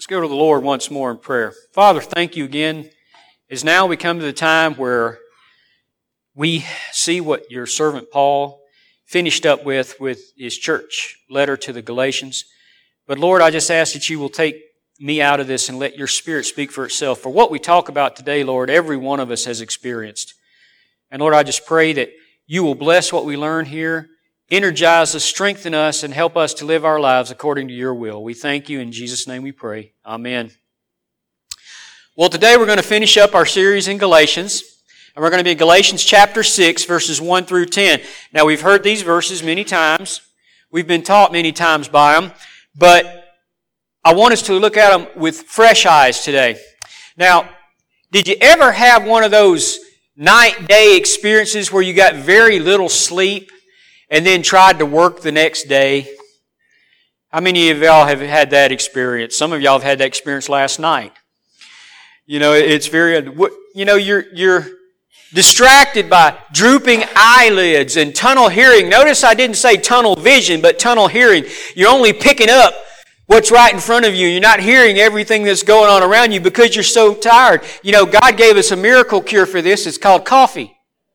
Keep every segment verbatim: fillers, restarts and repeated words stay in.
Let's go to the Lord once more in prayer. Father, thank you again. As now we come to the time where we see what your servant Paul finished up with, with his church letter to the Galatians. But Lord, I just ask that you will take me out of this and let your Spirit speak for itself. For what we talk about today, Lord, every one of us has experienced. And Lord, I just pray that you will bless what we learn here, energize us, strengthen us, and help us to live our lives according to your will. We thank you. In Jesus' name we pray. Amen. Well, today we're going to finish up our series in Galatians. And we're going to be in Galatians chapter six, verses one through ten. Now, we've heard these verses many times. We've been taught many times by them. But I want us to look at them with fresh eyes today. Now, did you ever have one of those night-day experiences where you got very little sleep and then tried to work the next day? How many of y'all have had that experience? Some of y'all have had that experience last night. You know, it's very, you know, you're, you're distracted by drooping eyelids and tunnel hearing. Notice I didn't say tunnel vision, but tunnel hearing. You're only picking up what's right in front of you. You're not hearing everything that's going on around you because you're so tired. You know, God gave us a miracle cure for this. It's called coffee.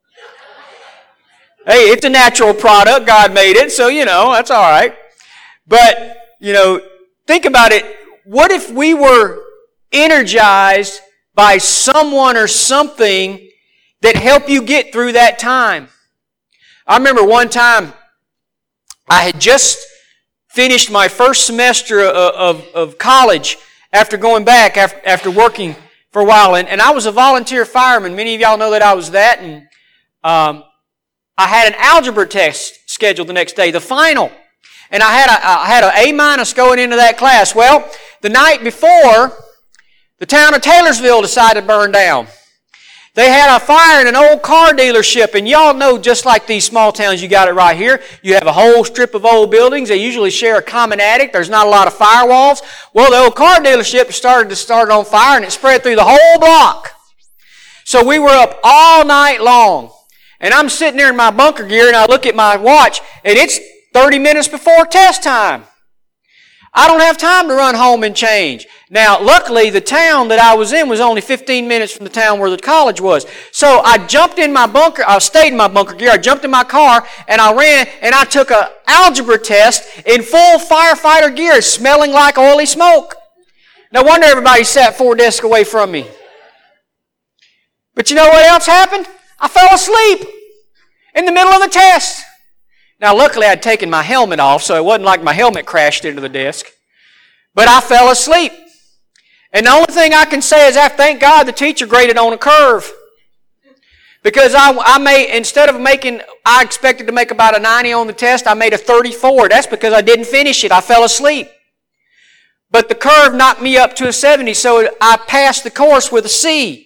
Hey, it's a natural product. God made it, so, you know, that's all right. But, you know, think about it. What if we were energized by someone or something that helped you get through that time? I remember one time I had just finished my first semester of, of, of college after going back, after, after working for a while. And, and I was a volunteer fireman. Many of y'all know that I was that. And um, I had an algebra test scheduled the next day, the final. And I had a, I had an A minus going into that class. Well, the night before, the town of Taylorsville decided to burn down. They had a fire in an old car dealership, and y'all know, just like these small towns, you got it right here. You have a whole strip of old buildings. They usually share a common attic. There's not a lot of firewalls. Well, the old car dealership started to start on fire, and it spread through the whole block. So we were up all night long. And I'm sitting there in my bunker gear, and I look at my watch, and it's thirty minutes before test time. I don't have time to run home and change. Now, luckily, the town that I was in was only fifteen minutes from the town where the college was. So I jumped in my bunker, I stayed in my bunker gear, I jumped in my car, and I ran, and I took an algebra test in full firefighter gear, smelling like oily smoke. No wonder everybody sat four desks away from me. But you know what else happened? I fell asleep in the middle of the test. Now, luckily, I'd taken my helmet off, so it wasn't like my helmet crashed into the desk. But I fell asleep. And the only thing I can say is, I thank God the teacher graded on a curve. Because I, I made, instead of making, I expected to make about a ninety on the test, I made a thirty-four. That's because I didn't finish it. I fell asleep. But the curve knocked me up to a seventy, so I passed the course with a C.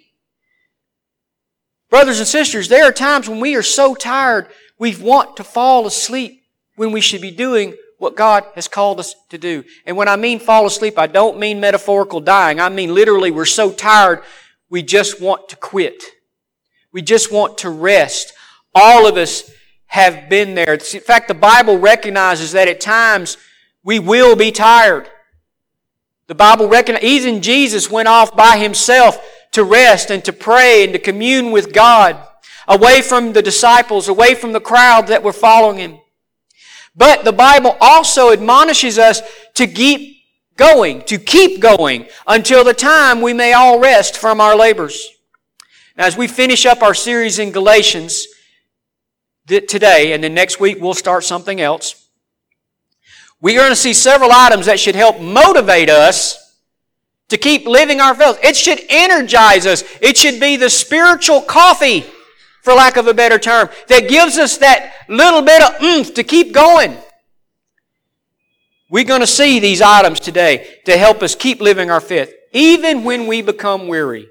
Brothers and sisters, there are times when we are so tired, we want to fall asleep when we should be doing what God has called us to do. And when I mean fall asleep, I don't mean metaphorical dying. I mean literally we're so tired, we just want to quit. We just want to rest. All of us have been there. In fact, the Bible recognizes that at times we will be tired. The Bible recognizes, even Jesus went off by Himself to rest and to pray and to commune with God, away from the disciples, away from the crowd that were following Him. But the Bible also admonishes us to keep going, to keep going until the time we may all rest from our labors. Now, as we finish up our series in Galatians today, and then next week we'll start something else, we're going to see several items that should help motivate us to keep living our faith. It should energize us. It should be the spiritual coffee, for lack of a better term, that gives us that little bit of oomph to keep going. We're going to see these items today to help us keep living our faith, even when we become weary.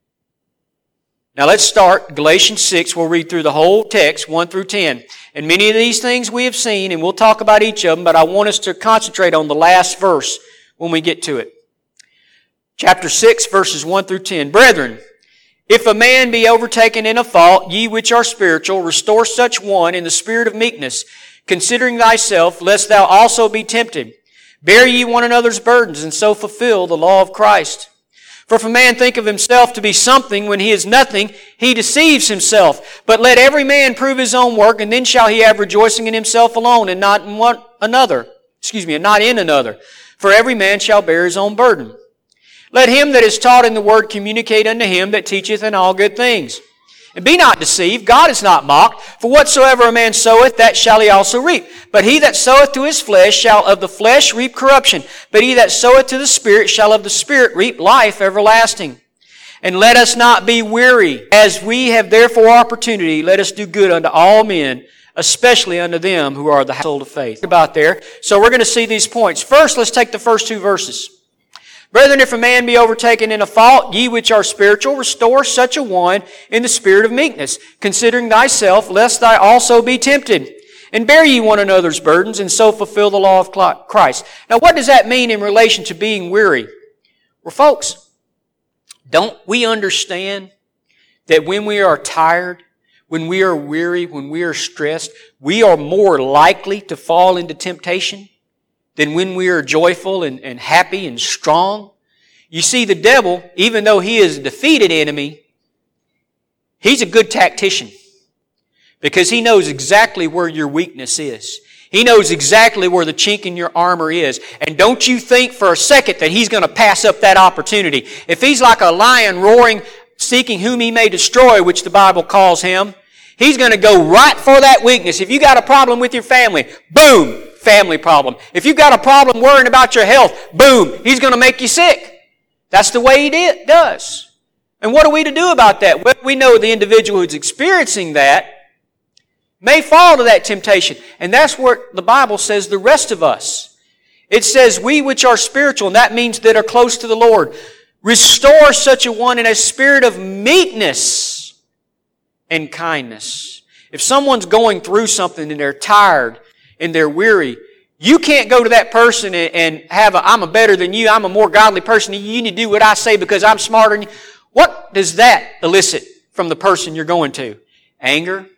Now let's start Galatians six. We'll read through the whole text, one through ten. And many of these things we have seen, and we'll talk about each of them, but I want us to concentrate on the last verse when we get to it. Chapter six, verses one through ten. Brethren, if a man be overtaken in a fault, ye which are spiritual, restore such one in the spirit of meekness, considering thyself, lest thou also be tempted. Bear ye one another's burdens, and so fulfill the law of Christ. For if a man think of himself to be something when he is nothing, he deceives himself. But let every man prove his own work, and then shall he have rejoicing in himself alone, and not in one another. Excuse me, and not in another. For every man shall bear his own burden. Let him that is taught in the word communicate unto him that teacheth in all good things. And be not deceived, God is not mocked. For whatsoever a man soweth, that shall he also reap. But he that soweth to his flesh shall of the flesh reap corruption. But he that soweth to the Spirit shall of the Spirit reap life everlasting. And let us not be weary. As we have therefore opportunity, let us do good unto all men, especially unto them who are the household of faith. About there. So we're going to see these points. First, let's take the first two verses. Brethren, if a man be overtaken in a fault, ye which are spiritual, restore such a one in the spirit of meekness, considering thyself, lest thou also be tempted. And bear ye one another's burdens, and so fulfill the law of Christ. Now, what does that mean in relation to being weary? Well, folks, don't we understand that when we are tired, when we are weary, when we are stressed, we are more likely to fall into temptation than when we are joyful and, and happy and strong? You see, the devil, even though he is a defeated enemy, he's a good tactician because he knows exactly where your weakness is. He knows exactly where the chink in your armor is. And don't you think for a second that he's going to pass up that opportunity. If he's like a lion roaring, seeking whom he may destroy, which the Bible calls him, he's going to go right for that weakness. If you got a problem with your family, boom, family problem. If you've got a problem worrying about your health, boom, he's going to make you sick. That's the way he did, does. And what are we to do about that? Well, we know the individual who's experiencing that may fall to that temptation. And that's what the Bible says the rest of us. It says, we which are spiritual, and that means that are close to the Lord, restore such a one in a spirit of meekness and kindness. If someone's going through something and they're tired and they're weary, you can't go to that person and, and have a, I'm a better than you, I'm a more godly person, you need to do what I say because I'm smarter than you. What does that elicit from the person you're going to? Anger,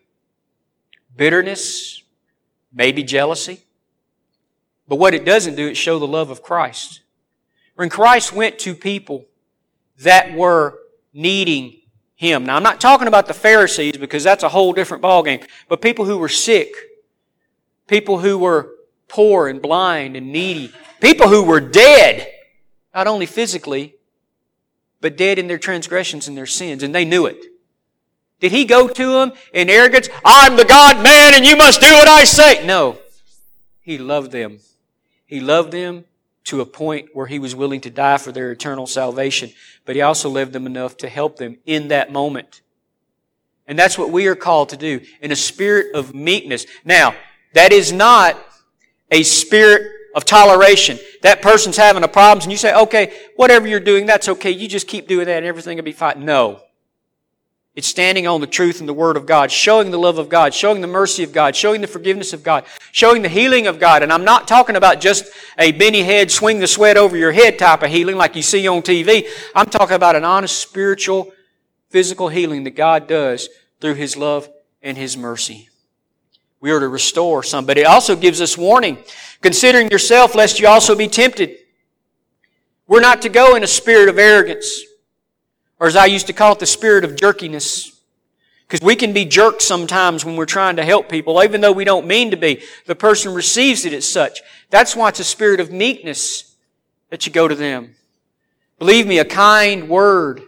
bitterness, maybe jealousy. But what it doesn't do, it show the love of Christ. When Christ went to people that were needing Him. Now, I'm not talking about the Pharisees because that's a whole different ballgame. But people who were sick, people who were poor and blind and needy, people who were dead, not only physically, but dead in their transgressions and their sins, and they knew it. Did He go to them in arrogance? I'm the God-man and you must do what I say. No. He loved them. He loved them to a point where He was willing to die for their eternal salvation. But He also loved them enough to help them in that moment. And that's what we are called to do, in a spirit of meekness. Now, that is not a spirit of toleration. That person's having a problem and you say, okay, whatever you're doing, that's okay. You just keep doing that and everything will be fine. No. It's standing on the truth and the Word of God, showing the love of God, showing the mercy of God, showing the forgiveness of God, showing the healing of God. And I'm not talking about just a Benny head, swing the sweat over your head type of healing like you see on T V. I'm talking about an honest spiritual, physical healing that God does through His love and His mercy. We are to restore somebody. It also gives us warning. Considering yourself, lest you also be tempted. We're not to go in a spirit of arrogance. Or as I used to call it, the spirit of jerkiness. Because we can be jerks sometimes when we're trying to help people, even though we don't mean to be. The person receives it as such. That's why it's a spirit of meekness that you go to them. Believe me, a kind word.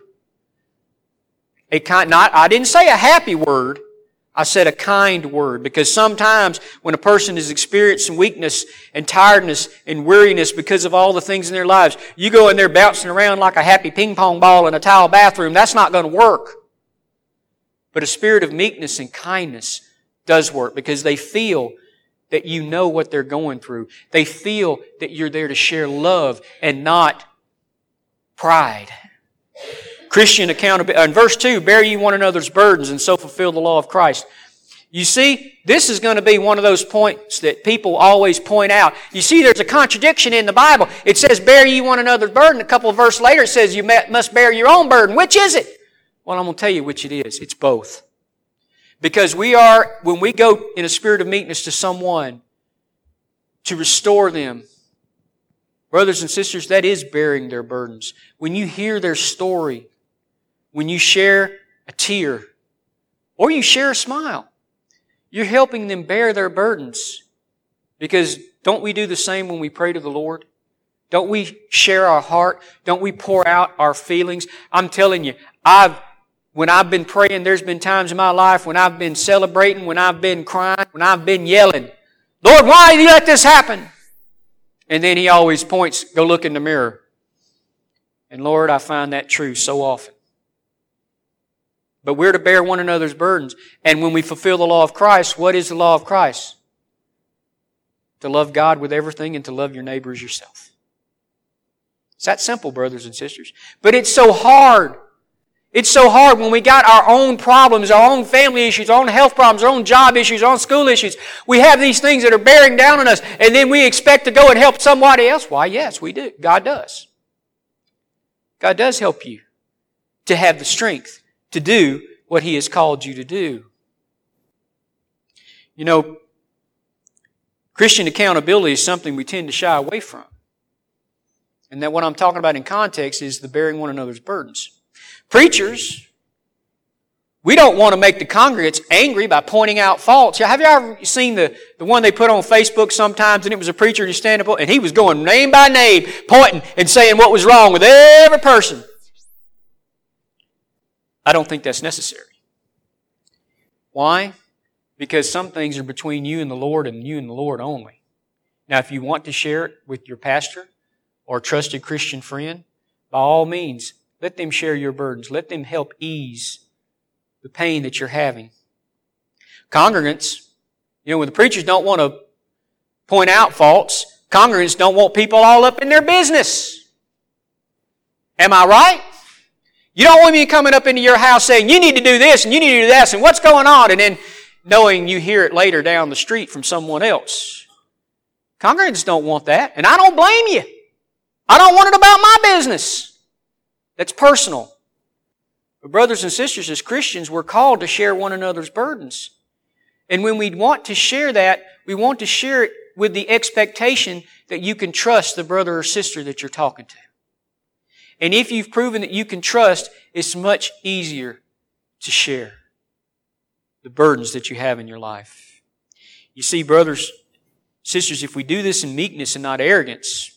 A kind, not, I didn't say a happy word. I said a kind word, because sometimes when a person is experiencing weakness and tiredness and weariness because of all the things in their lives, you go in there bouncing around like a happy ping pong ball in a tile bathroom, that's not going to work. But a spirit of meekness and kindness does work, because they feel that you know what they're going through. They feel that you're there to share love and not pride. Christian accountability. In verse two, bear ye one another's burdens and so fulfill the law of Christ. You see, this is going to be one of those points that people always point out. You see, there's a contradiction in the Bible. It says, bear ye one another's burden. A couple of verses later, it says, you must bear your own burden. Which is it? Well, I'm going to tell you which it is. It's both. Because we are, when we go in a spirit of meekness to someone to restore them, Brothers and sisters, that is bearing their burdens. When you hear their story, when you share a tear, or you share a smile, you're helping them bear their burdens. Because don't we do the same when we pray to the Lord? Don't we share our heart? Don't we pour out our feelings? I'm telling you, I've, when I've been praying, there's been times in my life when I've been celebrating, when I've been crying, when I've been yelling, Lord, why did you let this happen? And then He always points, go look in the mirror. And Lord, I find that true so often. But we're to bear one another's burdens. And when we fulfill the law of Christ, what is the law of Christ? To love God with everything and to love your neighbor as yourself. It's that simple, brothers and sisters. But it's so hard. It's so hard when we got our own problems, our own family issues, our own health problems, our own job issues, our own school issues. We have these things that are bearing down on us, and then we expect to go and help somebody else. Why, yes, we do. God does. God does help you to have the strength to do what He has called you to do. You know, Christian accountability is something we tend to shy away from. And that what I'm talking about in context is the bearing one another's burdens. Preachers, we don't want to make the congregants angry by pointing out faults. Have you ever seen the, the one they put on Facebook sometimes, and it was a preacher just standing up, and he was going name by name, pointing and saying what was wrong with every person? I don't think that's necessary. Why? Because some things are between you and the Lord and you and the Lord only. Now, if you want to share it with your pastor or trusted Christian friend, by all means, let them share your burdens. Let them help ease the pain that you're having. Congregants, you know, when the preachers don't want to point out faults, congregants don't want people all up in their business. Am I right? You don't want me coming up into your house saying, you need to do this and you need to do that and what's going on, and then knowing you hear it later down the street from someone else. Congregants don't want that, and I don't blame you. I don't want it about my business. That's personal. But brothers and sisters, as Christians, we're called to share one another's burdens. And when we want to share that, we want to share it with the expectation that you can trust the brother or sister that you're talking to. And if you've proven that you can trust, it's much easier to share the burdens that you have in your life. You see, brothers, sisters, if we do this in meekness and not arrogance,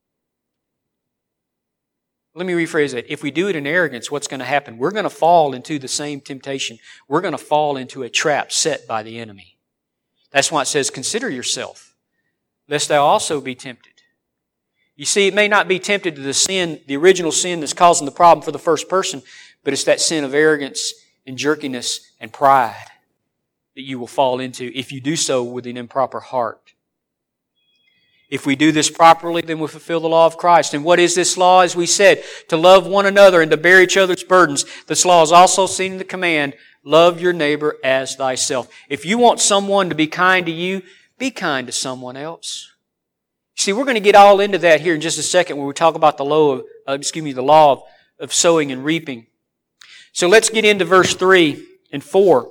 let me rephrase that. If we do it in arrogance, what's going to happen? We're going to fall into the same temptation. We're going to fall into a trap set by the enemy. That's why it says, consider yourself, lest thou also be tempted. You see, it may not be tempted to the sin, the original sin that's causing the problem for the first person, but it's that sin of arrogance and jerkiness and pride that you will fall into if you do so with an improper heart. If we do this properly, then we'll fulfill the law of Christ. And what is this law? As we said, to love one another and to bear each other's burdens. This law is also seen in the command, love your neighbor as thyself. If you want someone to be kind to you, be kind to someone else. See, we're going to get all into that here in just a second when we talk about the law of, uh, excuse me, the law of, of sowing and reaping. So let's get into verse three and four.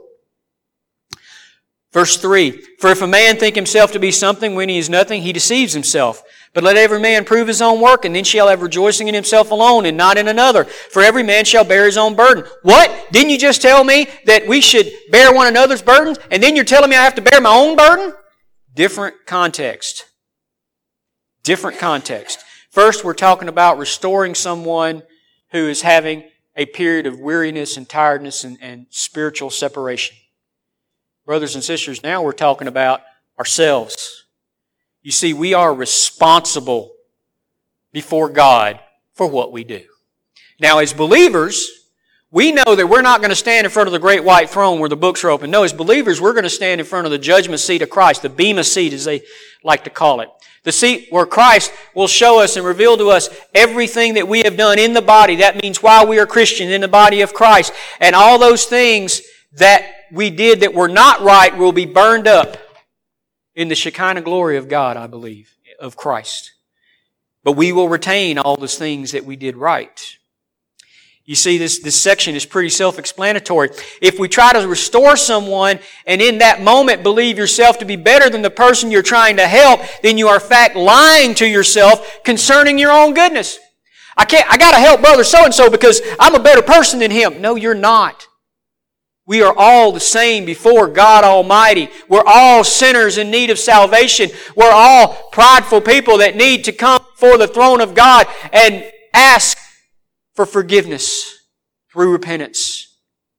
Verse three, for if a man think himself to be something when he is nothing, he deceives himself. But let every man prove his own work, and then shall have rejoicing in himself alone and not in another. For every man shall bear his own burden. What? Didn't you just tell me that we should bear one another's burdens? And then you're telling me I have to bear my own burden? Different context. Different context. First, we're talking about restoring someone who is having a period of weariness and tiredness and, and spiritual separation. Brothers and sisters, now we're talking about ourselves. You see, we are responsible before God for what we do. Now, as believers, we know that we're not going to stand in front of the great white throne where the books are open. No, as believers, we're going to stand in front of the judgment seat of Christ, the bema seat as they like to call it. The seat where Christ will show us and reveal to us everything that we have done in the body. That means while we are Christians in the body of Christ. And all those things that we did that were not right will be burned up in the Shekinah glory of God, I believe, of Christ. But we will retain all those things that we did right. You see, this, this section is pretty self-explanatory. If we try to restore someone and in that moment believe yourself to be better than the person you're trying to help, then you are in fact lying to yourself concerning your own goodness. I can't, I gotta help brother so-and-so because I'm a better person than him. No, you're not. We are all the same before God Almighty. We're all sinners in need of salvation. We're all prideful people that need to come before the throne of God and ask for forgiveness through repentance.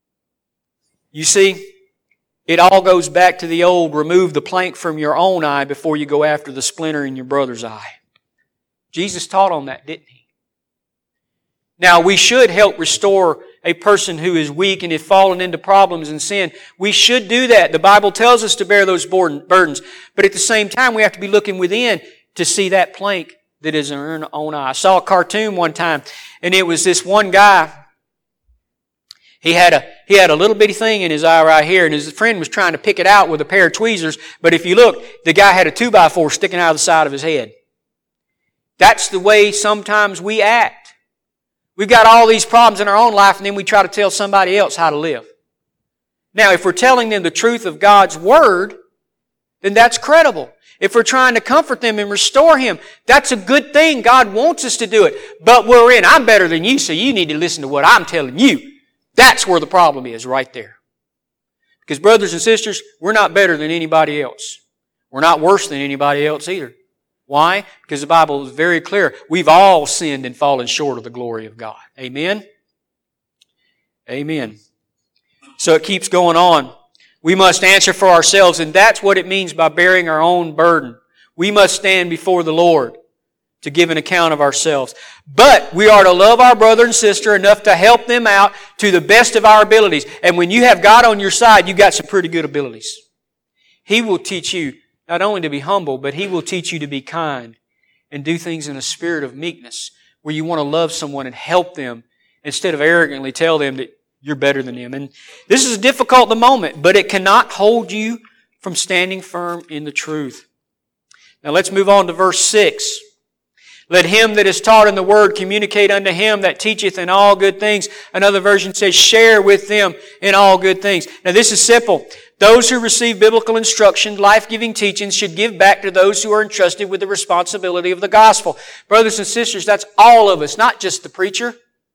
You see, it all goes back to the old, remove the plank from your own eye before you go after the splinter in your brother's eye. Jesus taught on that, didn't He? Now, we should help restore a person who is weak and has fallen into problems and sin. We should do that. The Bible tells us to bear those burdens. But at the same time, we have to be looking within to see that plank that is in our own eye. I saw a cartoon one time, and it was this one guy. He had a he had a little bitty thing in his eye right here, and his friend was trying to pick it out with a pair of tweezers. But if you look, the guy had a two by four sticking out of the side of his head. That's the way sometimes we act. We've got all these problems in our own life, and then we try to tell somebody else how to live. Now, if we're telling them the truth of God's Word, then that's credible. If we're trying to comfort them and restore him, that's a good thing. God wants us to do it. But we're in, I'm better than you, so you need to listen to what I'm telling you. That's where the problem is, right there. Because brothers and sisters, we're not better than anybody else. We're not worse than anybody else either. Why? Because the Bible is very clear. We've all sinned and fallen short of the glory of God. Amen? Amen. So it keeps going on. We must answer for ourselves, and that's what it means by bearing our own burden. We must stand before the Lord to give an account of ourselves. But we are to love our brother and sister enough to help them out to the best of our abilities. And when you have God on your side, you've got some pretty good abilities. He will teach you not only to be humble, but He will teach you to be kind and do things in a spirit of meekness, where you want to love someone and help them instead of arrogantly tell them that you're better than them. And this is difficult at the moment, but it cannot hold you from standing firm in the truth. Now let's move on to verse six. Let him that is taught in the word communicate unto him that teacheth in all good things. Another version says, share with them in all good things. Now this is simple. Those who receive biblical instruction, life-giving teachings, should give back to those who are entrusted with the responsibility of the gospel. Brothers and sisters, that's all of us, not just the preacher.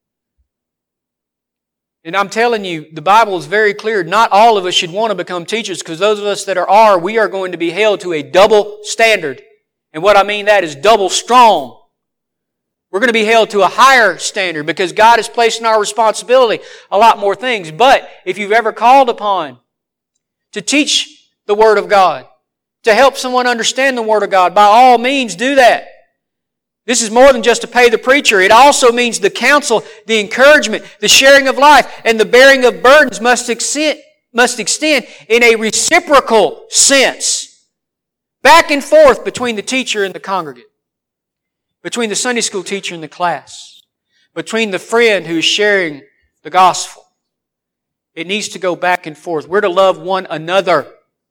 And I'm telling you, the Bible is very clear. Not all of us should want to become teachers, because those of us that are, are, we are going to be held to a double standard. And what I mean that is double strong. We're going to be held to a higher standard because God has placed in our responsibility a lot more things. But if you've ever called upon to teach the Word of God, to help someone understand the Word of God, by all means do that. This is more than just to pay the preacher. It also means the counsel, the encouragement, the sharing of life, and the bearing of burdens must extend, must extend in a reciprocal sense. Back and forth between the teacher and the congregant. Between the Sunday school teacher and the class. Between the friend who is sharing the gospel. It needs to go back and forth. We're to love one another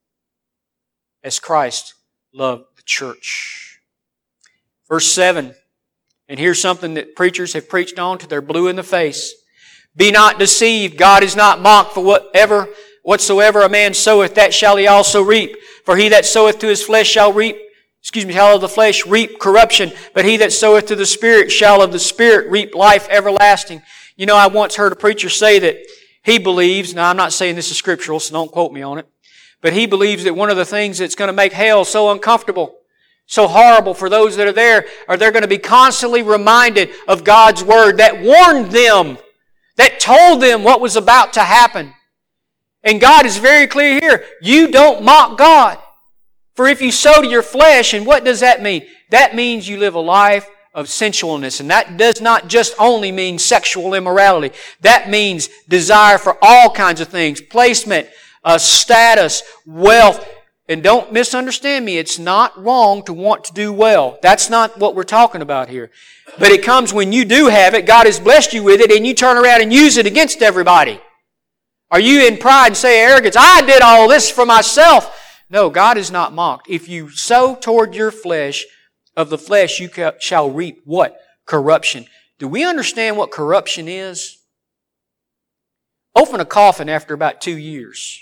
as Christ loved the church. Verse seven, and here's something that preachers have preached on till they're blue in the face. Be not deceived, God is not mocked, for whatever, whatsoever a man soweth, that shall he also reap. For he that soweth to his flesh shall reap, excuse me, shall of the flesh reap corruption, but he that soweth to the Spirit shall of the Spirit reap life everlasting. You know, I once heard a preacher say that he believes, now I'm not saying this is scriptural, so don't quote me on it, but he believes that one of the things that's going to make hell so uncomfortable, so horrible for those that are there, are they're going to be constantly reminded of God's Word that warned them, that told them what was about to happen. And God is very clear here. You don't mock God. For if you sow to your flesh, and what does that mean? That means you live a life of sensualness. And that does not just only mean sexual immorality. That means desire for all kinds of things. Placement, uh, status, wealth. And don't misunderstand me. It's not wrong to want to do well. That's not what we're talking about here. But it comes when you do have it, God has blessed you with it, and you turn around and use it against everybody. Are you in pride and say arrogance, I did all this for myself? No, God is not mocked. If you sow toward your flesh, of the flesh you shall reap what? Corruption. Do we understand what corruption is? Open a coffin after about two years.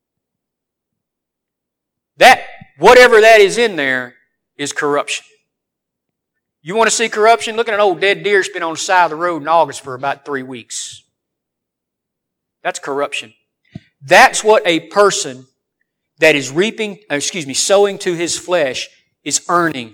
That, whatever that is in there, is corruption. You want to see corruption? Look at an old dead deer that's been on the side of the road in August for about three weeks. That's corruption. That's what a person that is reaping, excuse me, sowing to his flesh is earning.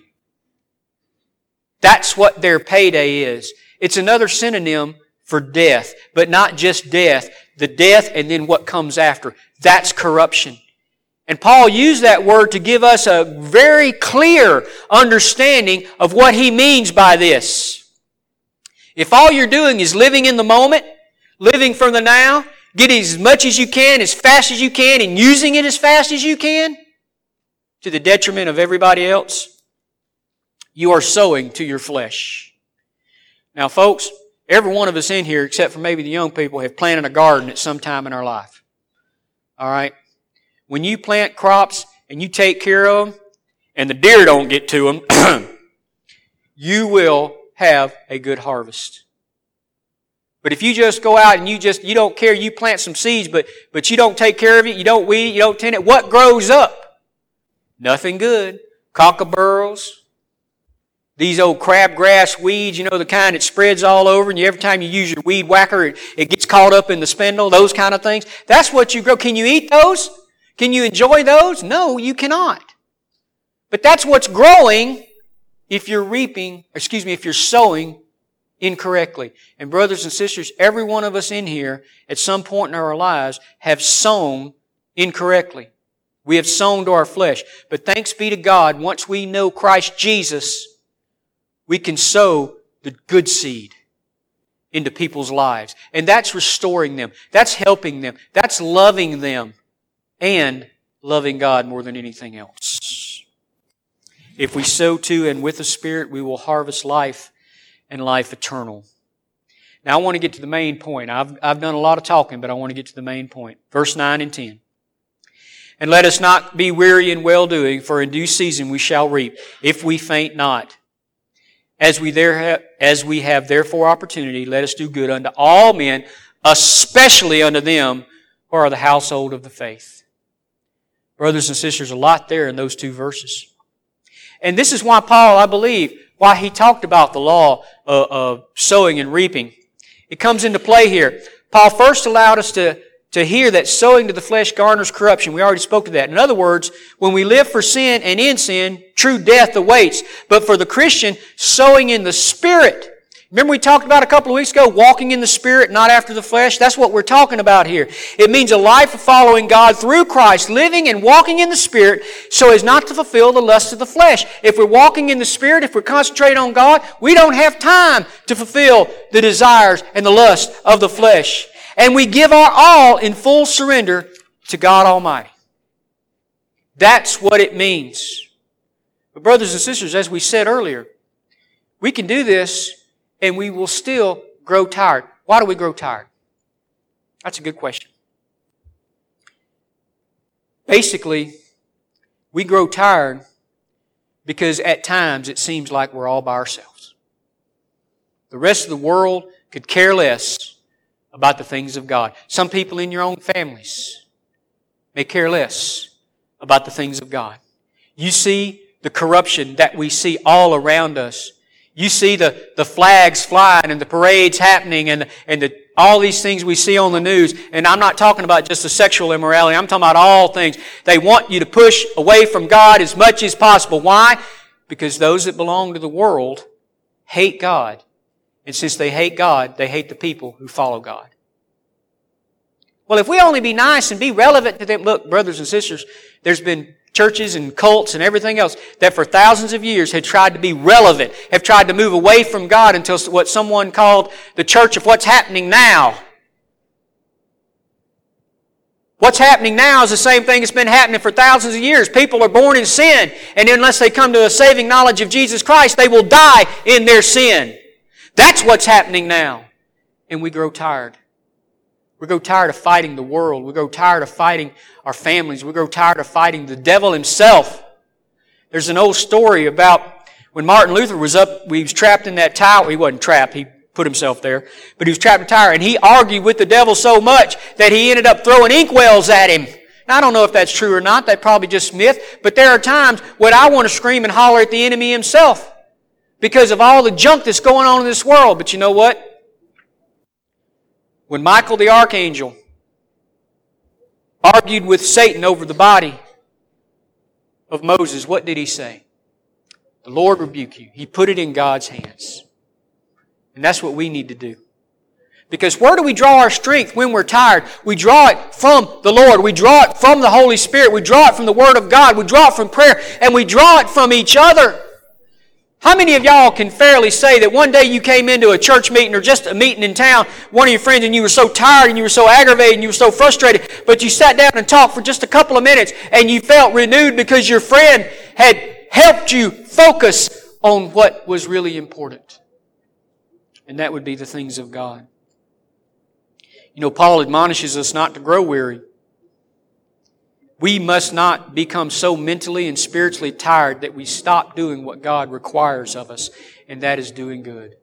That's what their payday is. It's another synonym for death, but not just death. The death and then what comes after. That's corruption. And Paul used that word to give us a very clear understanding of what he means by this. If all you're doing is living in the moment, living for the now, getting as much as you can, as fast as you can, and using it as fast as you can, to the detriment of everybody else, you are sowing to your flesh. Now, folks, every one of us in here, except for maybe the young people, have planted a garden at some time in our life. All right? When you plant crops and you take care of them, and the deer don't get to them, you will have a good harvest. But if you just go out and you just, you don't care, you plant some seeds, but, but you don't take care of it, you don't weed it, you don't tend it, what grows up? Nothing good. Cockaburros, these old crabgrass weeds, you know, the kind that spreads all over, and you, every time you use your weed whacker, it, it gets caught up in the spindle, those kind of things. That's what you grow. Can you eat those? Can you enjoy those? No, you cannot. But that's what's growing if you're reaping, excuse me, if you're sowing incorrectly. And brothers and sisters, every one of us in here, at some point in our lives, have sown incorrectly. We have sown to our flesh. But thanks be to God, once we know Christ Jesus, we can sow the good seed into people's lives. And that's restoring them. That's helping them. That's loving them. And loving God more than anything else. If we sow to and with the Spirit, we will harvest life and life eternal. Now I want to get to the main point. I've, I've done a lot of talking, but I want to get to the main point. Verse nine and ten. And let us not be weary in well-doing, for in due season we shall reap, if we faint not. As we, there ha- as we have therefore opportunity, let us do good unto all men, especially unto them who are the household of the faith. Brothers and sisters, a lot there in those two verses. And this is why Paul, I believe, why he talked about the law of, of sowing and reaping. It comes into play here. Paul first allowed us to, to hear that sowing to the flesh garners corruption. We already spoke to that. In other words, when we live for sin and in sin, true death awaits. But for the Christian, sowing in the Spirit. Remember we talked about a couple of weeks ago, walking in the Spirit, not after the flesh? That's what we're talking about here. It means a life of following God through Christ, living and walking in the Spirit so as not to fulfill the lusts of the flesh. If we're walking in the Spirit, if we're concentrating on God, we don't have time to fulfill the desires and the lusts of the flesh. And we give our all in full surrender to God Almighty. That's what it means. But brothers and sisters, as we said earlier, we can do this and we will still grow tired. Why do we grow tired? That's a good question. Basically, we grow tired because at times it seems like we're all by ourselves. The rest of the world could care less about the things of God. Some people in your own families may care less about the things of God. You see the corruption that we see all around us. You see the, the flags flying and the parades happening and, and the, all these things we see on the news. And I'm not talking about just the sexual immorality. I'm talking about all things. They want you to push away from God as much as possible. Why? Because those that belong to the world hate God. And since they hate God, they hate the people who follow God. Well, if we only be nice and be relevant to them, look, brothers and sisters, there's been churches and cults and everything else that for thousands of years had tried to be relevant, have tried to move away from God until what someone called the church of what's happening now. What's happening now is the same thing that's been happening for thousands of years. People are born in sin, and unless they come to a saving knowledge of Jesus Christ, they will die in their sin. That's what's happening now. And we grow tired. We grow tired of fighting the world. We grow tired of fighting our families. We grow tired of fighting the devil himself. There's an old story about when Martin Luther was up, he was trapped in that tower. He wasn't trapped. He put himself there, but he was trapped and tired, and he argued with the devil so much that he ended up throwing inkwells at him. Now, I don't know if that's true or not. That's probably just myth. But there are times when I want to scream and holler at the enemy himself because of all the junk that's going on in this world. But you know what? When Michael the archangel argued with Satan over the body of Moses, what did he say? The Lord rebuke you. He put it in God's hands. And that's what we need to do. Because where do we draw our strength when we're tired? We draw it from the Lord. We draw it from the Holy Spirit. We draw it from the Word of God. We draw it from prayer. And we draw it from each other. How many of y'all can fairly say that one day you came into a church meeting or just a meeting in town, one of your friends, and you were so tired and you were so aggravated and you were so frustrated, but you sat down and talked for just a couple of minutes and you felt renewed because your friend had helped you focus on what was really important? And that would be the things of God. You know, Paul admonishes us not to grow weary. We must not become so mentally and spiritually tired that we stop doing what God requires of us, and that is doing good.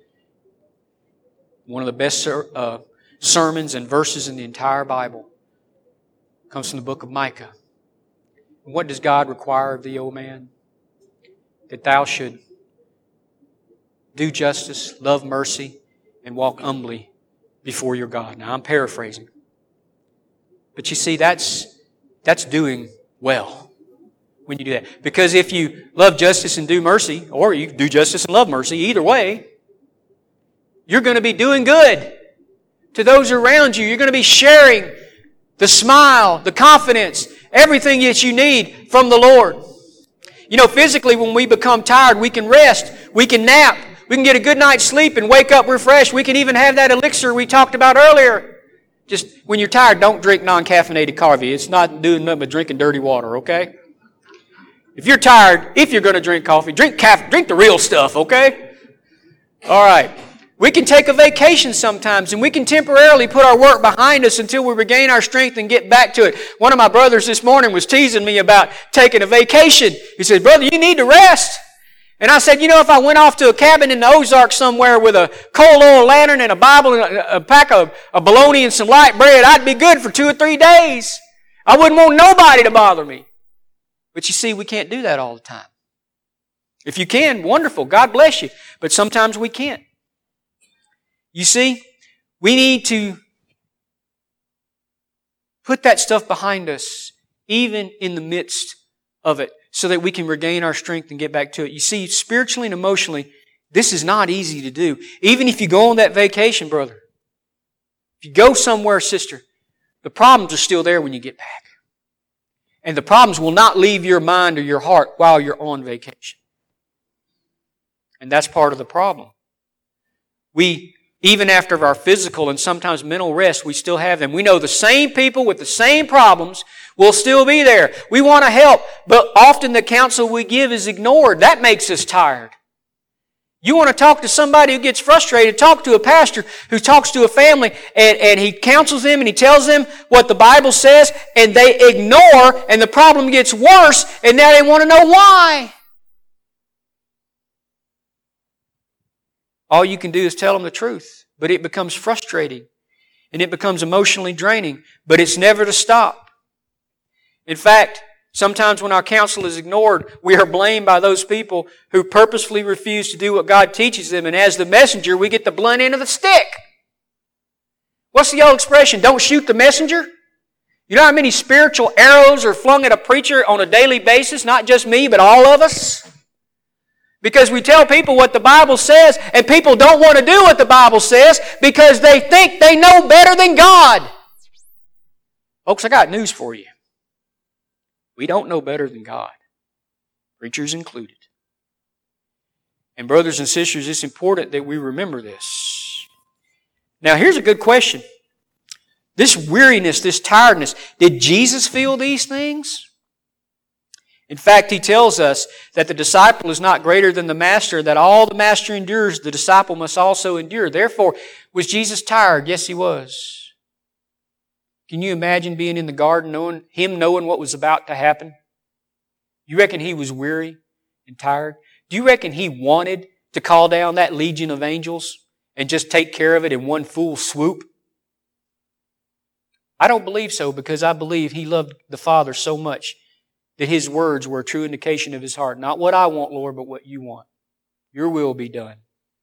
One of the best ser- uh, sermons and verses in the entire Bible comes from the book of Micah. And what does God require of thee, O man? That thou should do justice, love mercy, and walk humbly before your God. Now, I'm paraphrasing. But you see, that's that's doing well when you do that. Because if you love justice and do mercy, or you do justice and love mercy, either way, you're going to be doing good to those around you. You're going to be sharing the smile, the confidence, everything that you need from the Lord. You know, physically, when we become tired, we can rest, we can nap, we can get a good night's sleep and wake up refreshed. We can even have that elixir we talked about earlier. Just when you're tired, don't drink non-caffeinated coffee. It's not doing nothing but drinking dirty water, okay? If you're tired, if you're going to drink coffee, drink caffeine, drink the real stuff, okay? All right. We can take a vacation sometimes, and we can temporarily put our work behind us until we regain our strength and get back to it. One of my brothers this morning was teasing me about taking a vacation. He said, "Brother, you need to rest." And I said, you know, if I went off to a cabin in the Ozarks somewhere with a coal oil lantern and a Bible and a, a pack of a bologna and some light bread, I'd be good for two or three days. I wouldn't want nobody to bother me. But you see, we can't do that all the time. If you can, wonderful. God bless you. But sometimes we can't. You see, we need to put that stuff behind us, even in the midst of it, so that we can regain our strength and get back to it. You see, spiritually and emotionally, this is not easy to do. Even if you go on that vacation, brother. If you go somewhere, sister, the problems are still there when you get back. And the problems will not leave your mind or your heart while you're on vacation. And that's part of the problem. We, even after our physical and sometimes mental rest, we still have them. We know the same people with the same problems will still be there. We want to help, but often the counsel we give is ignored. That makes us tired. You want to talk to somebody who gets frustrated, talk to a pastor who talks to a family and, and he counsels them and he tells them what the Bible says and they ignore and the problem gets worse and now they want to know why. All you can do is tell them the truth, but it becomes frustrating and it becomes emotionally draining, but it's never to stop. In fact, sometimes when our counsel is ignored, we are blamed by those people who purposefully refuse to do what God teaches them. And as the messenger, we get the blunt end of the stick. What's the old expression? Don't shoot the messenger. You know how many spiritual arrows are flung at a preacher on a daily basis? Not just me, but all of us. Because we tell people what the Bible says, and people don't want to do what the Bible says because they think they know better than God. Folks, I got news for you. We don't know better than God, preachers included. And brothers and sisters, it's important that we remember this. Now, here's a good question. This weariness, this tiredness, did Jesus feel these things? In fact, He tells us that the disciple is not greater than the master, that all the master endures, the disciple must also endure. Therefore, was Jesus tired? Yes, He was. Can you imagine being in the garden, knowing Him knowing what was about to happen? You reckon He was weary and tired? Do you reckon He wanted to call down that legion of angels and just take care of it in one full swoop? I don't believe so, because I believe He loved the Father so much that His words were a true indication of His heart. Not what I want, Lord, but what You want. Your will be done.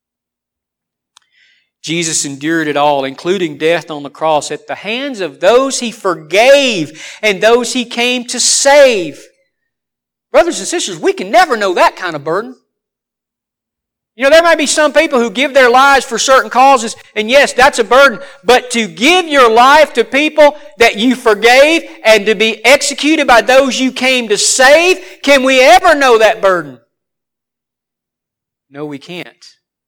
Jesus endured it all, including death on the cross, at the hands of those He forgave and those He came to save. Brothers and sisters, we can never know that kind of burden. You know, there might be some people who give their lives for certain causes, and yes, that's a burden. But to give your life to people that you forgave and to be executed by those you came to save, can we ever know that burden? No, we can't.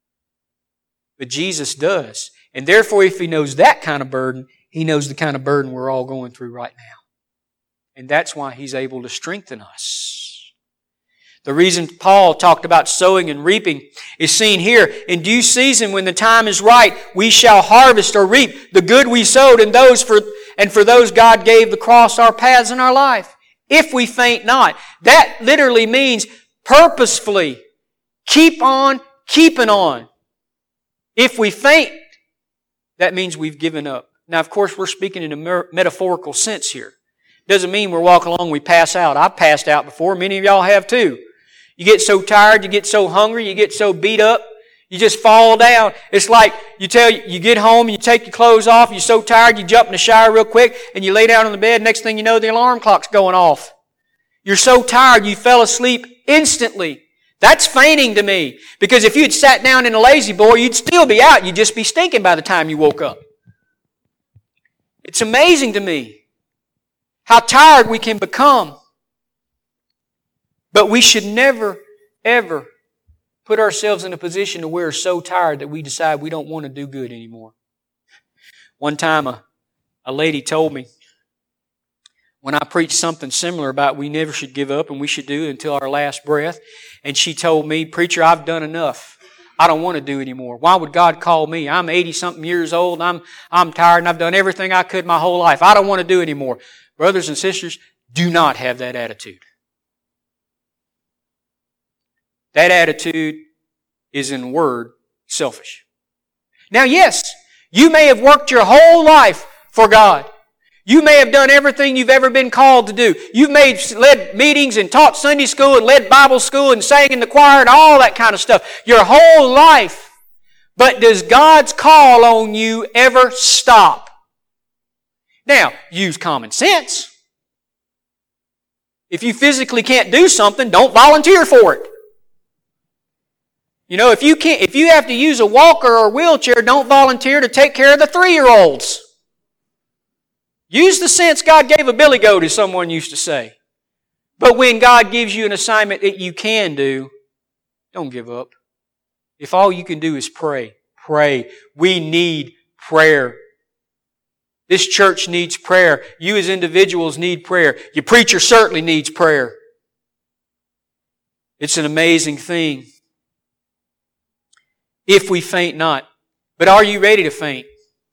But Jesus does. And therefore, if He knows that kind of burden, He knows the kind of burden we're all going through right now. And that's why He's able to strengthen us. The reason Paul talked about sowing and reaping is seen here. In due season, when the time is right, we shall harvest or reap the good we sowed, and those for and for those God gave to cross our paths in our life. If we faint not. That literally means purposefully keep on keeping on. If we faint, that means we've given up. Now, of course, we're speaking in a metaphorical sense here. Doesn't mean we're walking along, we pass out. I've passed out before. Many of y'all have too. You get so tired, you get so hungry, you get so beat up, you just fall down. It's like you tell you get home, you take your clothes off, you're so tired, you jump in the shower real quick, and you lay down on the bed. Next thing you know, the alarm clock's going off. You're so tired, you fell asleep instantly. That's fainting to me. Because if you'd sat down in a lazy boy, you'd still be out. You'd just be stinking by the time you woke up. It's amazing to me how tired we can become. But we should never, ever put ourselves in a position to where we're so tired that we decide we don't want to do good anymore. One time a, a lady told me, when I preached something similar about we never should give up and we should do it until our last breath. And she told me, "Preacher, I've done enough. I don't want to do anymore. Why would God call me? I'm eighty-something years old. I'm, I'm tired and I've done everything I could my whole life. I don't want to do anymore." Brothers and sisters, do not have that attitude. That attitude is, in word, selfish. Now, yes, you may have worked your whole life for God. You may have done everything you've ever been called to do. You've made, led meetings and taught Sunday school and led Bible school and sang in the choir and all that kind of stuff your whole life. But does God's call on you ever stop? Now, use common sense. If you physically can't do something, don't volunteer for it. You know, if you can't, if you have to use a walker or a wheelchair, don't volunteer to take care of the three-year-olds. Use the sense God gave a billy goat, as someone used to say. But when God gives you an assignment that you can do, don't give up. If all you can do is pray, pray. We need prayer. This church needs prayer. You as individuals need prayer. Your preacher certainly needs prayer. It's an amazing thing. If we faint not. But are you ready to faint?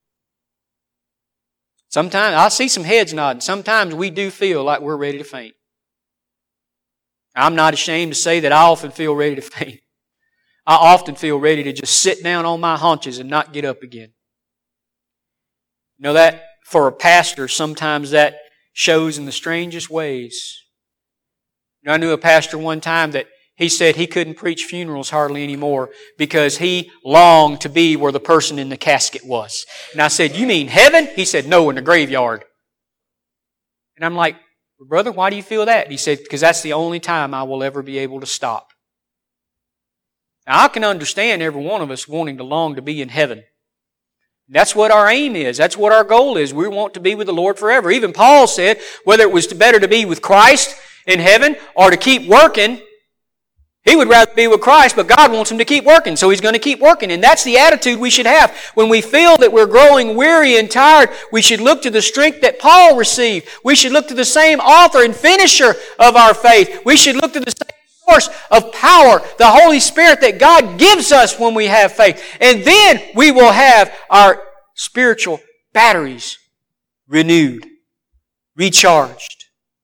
Sometimes, I see some heads nodding. Sometimes we do feel like we're ready to faint. I'm not ashamed to say that I often feel ready to faint. I often feel ready to just sit down on my haunches and not get up again. You know that for a pastor, sometimes that shows in the strangest ways. You know, I knew a pastor one time that he said he couldn't preach funerals hardly anymore because he longed to be where the person in the casket was. And I said, "You mean heaven?" He said, "No, in the graveyard." And I'm like, "Brother, why do you feel that?" He said, "Because that's the only time I will ever be able to stop." Now, I can understand every one of us wanting to long to be in heaven. That's what our aim is. That's what our goal is. We want to be with the Lord forever. Even Paul said, whether it was better to be with Christ in heaven or to keep working, he would rather be with Christ, but God wants him to keep working, so he's going to keep working. And that's the attitude we should have. When we feel that we're growing weary and tired, we should look to the strength that Paul received. We should look to the same author and finisher of our faith. We should look to the same source of power, the Holy Spirit that God gives us when we have faith. And then we will have our spiritual batteries renewed, recharged.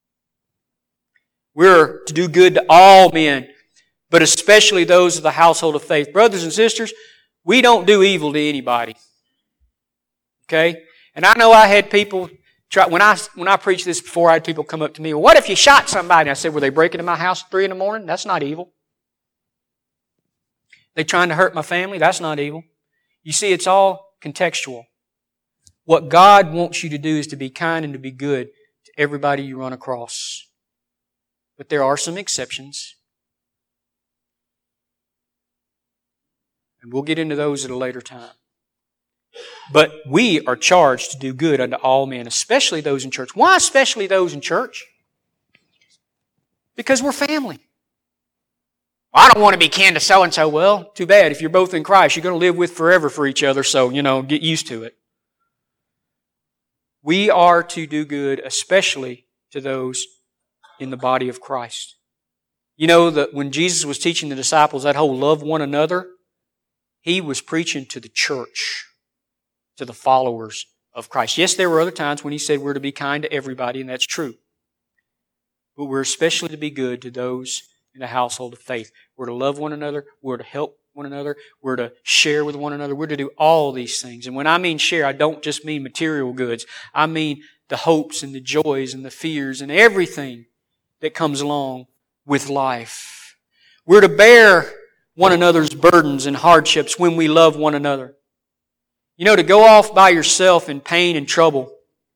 We're to do good to all men, but especially those of the household of faith. Brothers and sisters, We don't do evil to anybody. Okay? And I know I had people try, when I when I preached this before, I had people come up to me, well, what if you shot somebody? And I said, were they breaking into my house at three in the morning? That's not evil. They trying to hurt my family? That's not evil. You see, it's all contextual. What God wants you to do is to be kind and to be good to everybody you run across. But there are some exceptions. And we'll get into those at a later time. But we are charged to do good unto all men, especially those in church. Why especially those in church? Because we're family. I don't want to be kin to so-and-so. Well, too bad. If you're both in Christ, you're going to live with forever for each other, so, you know, get used to it. We are to do good, especially to those in the body of Christ. You know that when Jesus was teaching the disciples that whole love one another, He was preaching to the church, to the followers of Christ. Yes, there were other times when He said we're to be kind to everybody, and that's true. But we're especially to be good to those in the household of faith. We're to love one another. We're to help one another. We're to share with one another. We're to do all these things. And when I mean share, I don't just mean material goods. I mean the hopes and the joys and the fears and everything that comes along with life. We're to bear one another's burdens and hardships when we love one another. You know, to go off by yourself in pain and trouble.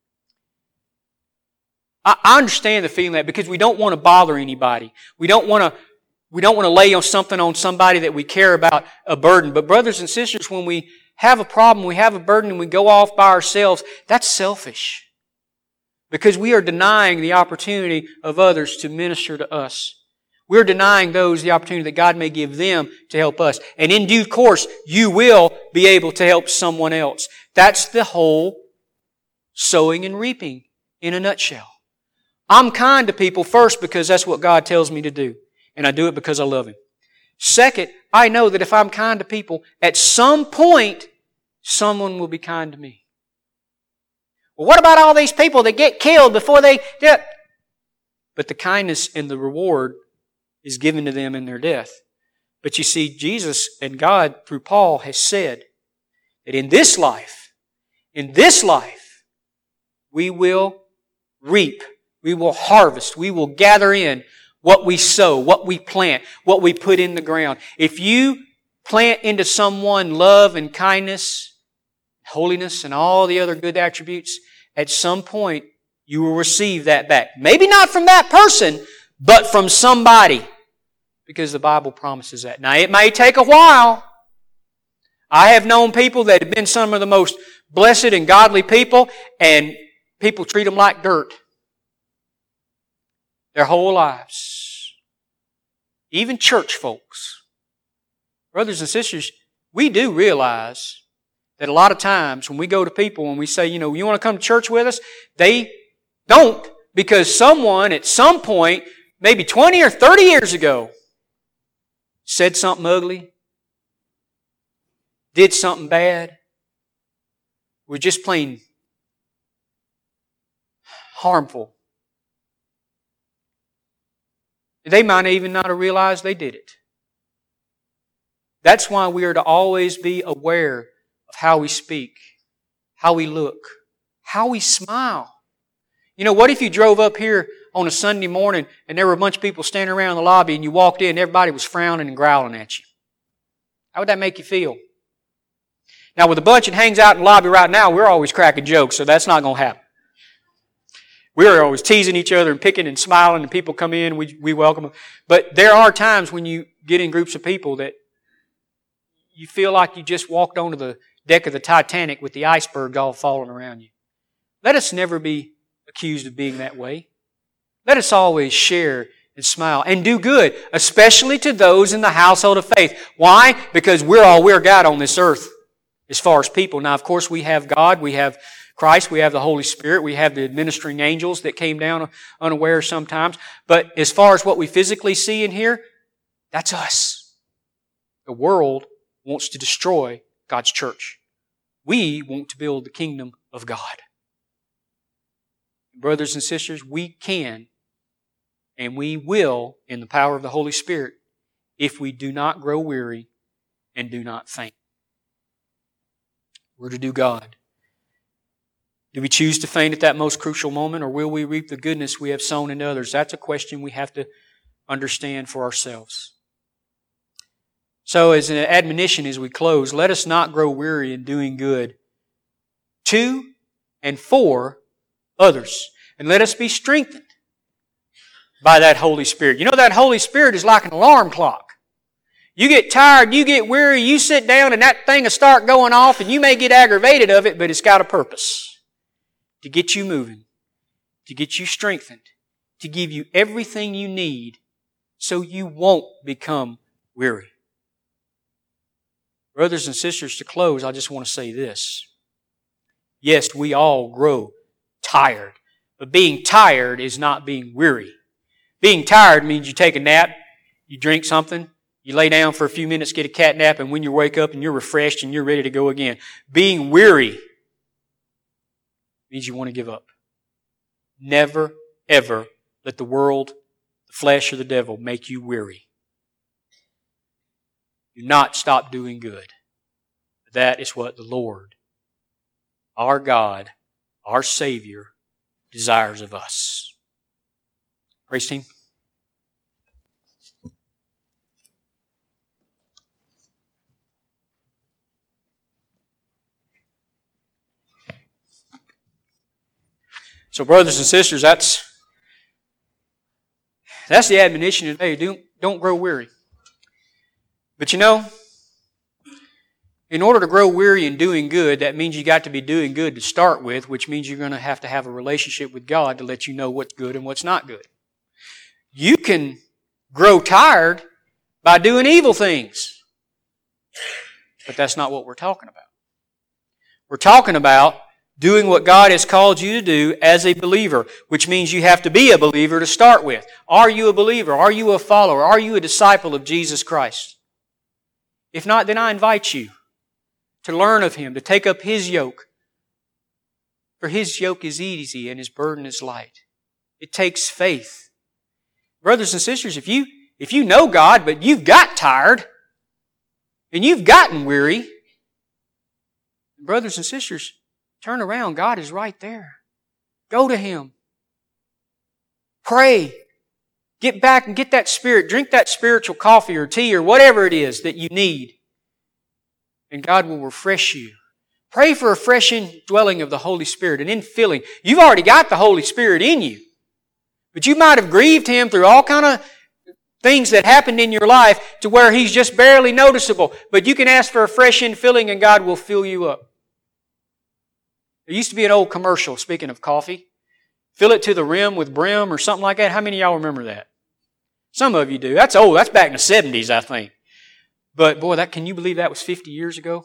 I understand the feeling that because we don't want to bother anybody. We don't want to, we don't want to lay on something on somebody that we care about, a burden. But brothers and sisters, when we have a problem, we have a burden, and we go off by ourselves, that's selfish. Because we are denying the opportunity of others to minister to us. We're denying those the opportunity that God may give them to help us. And in due course, you will be able to help someone else. That's the whole sowing and reaping in a nutshell. I'm kind to people first because that's what God tells me to do. And I do it because I love Him. Second, I know that if I'm kind to people, at some point, someone will be kind to me. Well, what about all these people that get killed before they do it? But the kindness and the reward is given to them in their death. But you see, Jesus and God, through Paul, has said that in this life, in this life, we will reap. We will harvest. We will gather in what we sow, what we plant, what we put in the ground. If you plant into someone love and kindness, holiness, and all the other good attributes, at some point you will receive that back. Maybe not from that person, but from somebody. Because the Bible promises that. Now, it may take a while. I have known people that have been some of the most blessed and godly people, and people treat them like dirt. Their whole lives. Even church folks. Brothers and sisters, we do realize that a lot of times when we go to people and we say, you know, you want to come to church with us? They don't, because someone at some point, maybe twenty or thirty years ago, said something ugly, did something bad, was just plain harmful. They might even not have realized they did it. That's why we are to always be aware of how we speak, how we look, how we smile. You know, what if you drove up here on a Sunday morning and there were a bunch of people standing around the lobby and you walked in and everybody was frowning and growling at you? How would that make you feel? Now, with a bunch that hangs out in the lobby right now, we're always cracking jokes, so that's not going to happen. We're always teasing each other and picking and smiling, and people come in, we, we welcome them. But there are times when you get in groups of people that you feel like you just walked onto the deck of the Titanic with the iceberg all falling around you. Let us never be accused of being that way. Let us always share and smile and do good, especially to those in the household of faith. Why? Because we're all we're got on this earth as far as people. Now, of course, we have God, we have Christ, we have the Holy Spirit, we have the administering angels that came down unaware sometimes. But as far as what we physically see in here, that's us. The world wants to destroy God's church. We want to build the kingdom of God. Brothers and sisters, we can and we will, in the power of the Holy Spirit, if we do not grow weary and do not faint. We're to do God. Do we choose to faint at that most crucial moment, or will we reap the goodness we have sown in others? That's a question we have to understand for ourselves. So as an admonition as we close, let us not grow weary in doing good to and for others. And let us be strengthened by that Holy Spirit. You know, that Holy Spirit is like an alarm clock. You get tired, you get weary, you sit down and that thing will start going off and you may get aggravated of it, but it's got a purpose. To get you moving, to get you strengthened, to give you everything you need so you won't become weary. Brothers and sisters, to close, I just want to say this. Yes, we all grow tired, but being tired is not being weary. Being tired means you take a nap, you drink something, you lay down for a few minutes, get a cat nap, and when you wake up and you're refreshed and you're ready to go again. Being weary means you want to give up. Never, ever let the world, the flesh, or the devil make you weary. Do not stop doing good. That is what the Lord, our God, our Savior, desires of us. Praise team. So brothers and sisters, that's that's the admonition today. Don't, don't grow weary. But you know, in order to grow weary in doing good, that means you got to be doing good to start with, which means you're going to have to have a relationship with God to let you know what's good and what's not good. You can grow tired by doing evil things. But that's not what we're talking about. We're talking about doing what God has called you to do as a believer, which means you have to be a believer to start with. Are you a believer? Are you a follower? Are you a disciple of Jesus Christ? If not, then I invite you to learn of Him, to take up His yoke. For His yoke is easy and His burden is light. It takes faith. Brothers and sisters, if you, if you know God, but you've got tired, and you've gotten weary, brothers and sisters, turn around. God is right there. Go to Him. Pray. Get back and get that spirit. Drink that spiritual coffee or tea or whatever it is that you need. And God will refresh you. Pray for a fresh indwelling of the Holy Spirit, an infilling. You've already got the Holy Spirit in you. But you might have grieved Him through all kind of things that happened in your life to where He's just barely noticeable. But you can ask for a fresh infilling and God will fill you up. There used to be an old commercial, speaking of coffee. Fill it to the rim with brim or something like that. How many of y'all remember that? Some of you do. That's old. That's back in the seventies, I think. But boy, that can you believe that was fifty years ago?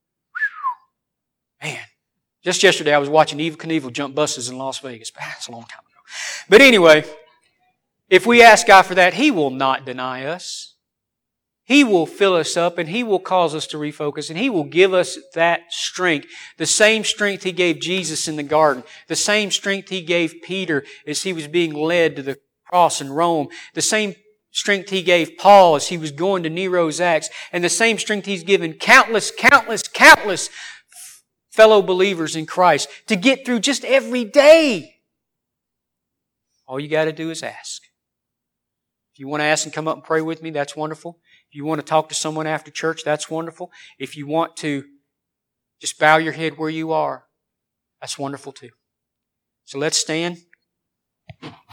Whew. Man. Just yesterday I was watching Evel Knievel jump buses in Las Vegas. That's a long time ago. But anyway, if we ask God for that, He will not deny us. He will fill us up and He will cause us to refocus and He will give us that strength. The same strength He gave Jesus in the garden. The same strength He gave Peter as he was being led to the cross in Rome. The same strength He gave Paul as he was going to Nero's axe. And the same strength He's given countless, countless, countless fellow believers in Christ to get through just every day. All you got to do is ask. If you want to ask and come up and pray with me, that's wonderful. If you want to talk to someone after church, that's wonderful. If you want to just bow your head where you are, that's wonderful too. So let's stand.